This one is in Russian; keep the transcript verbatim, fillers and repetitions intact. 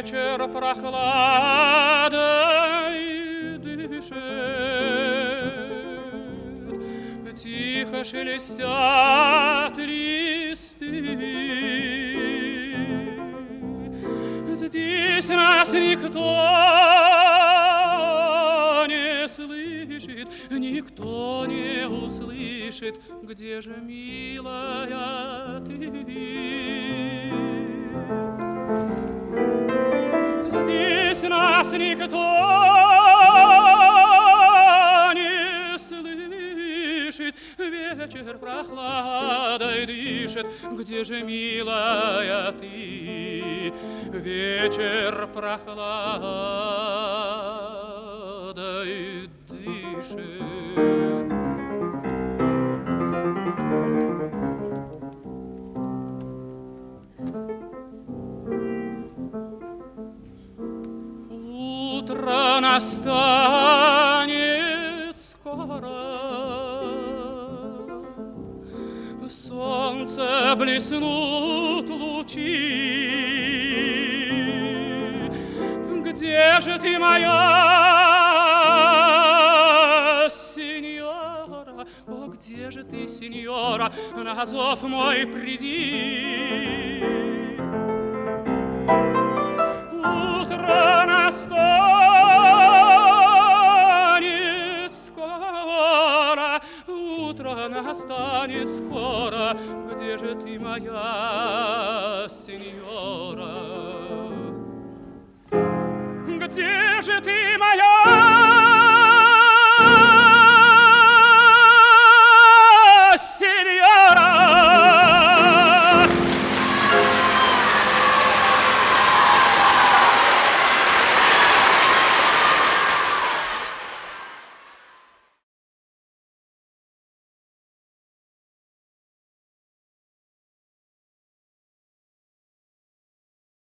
вечер прохладой дышит, тихо шелестят листы. Здесь нас никто не слышит, никто не услышит, где же, милая, ты? Здесь нас никто не слышит, вечер прохладой дышит, где же, милая, ты? Вечер прохладой дышит. Утро настанет скоро, солнце блеснут лучи. Где же ты, моя сеньора? О, где же ты, сеньора? На зов мой приди. Утро настанет скоро, утро настанет скоро. Где же ты, моя